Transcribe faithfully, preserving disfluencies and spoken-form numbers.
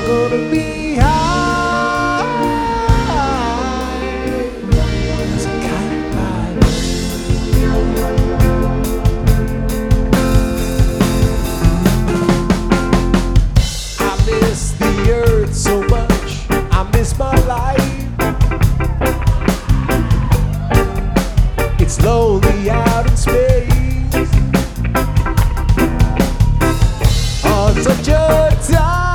gonna be high as a kite ride. I miss the earth so much, I miss my life. It's lonely out in space.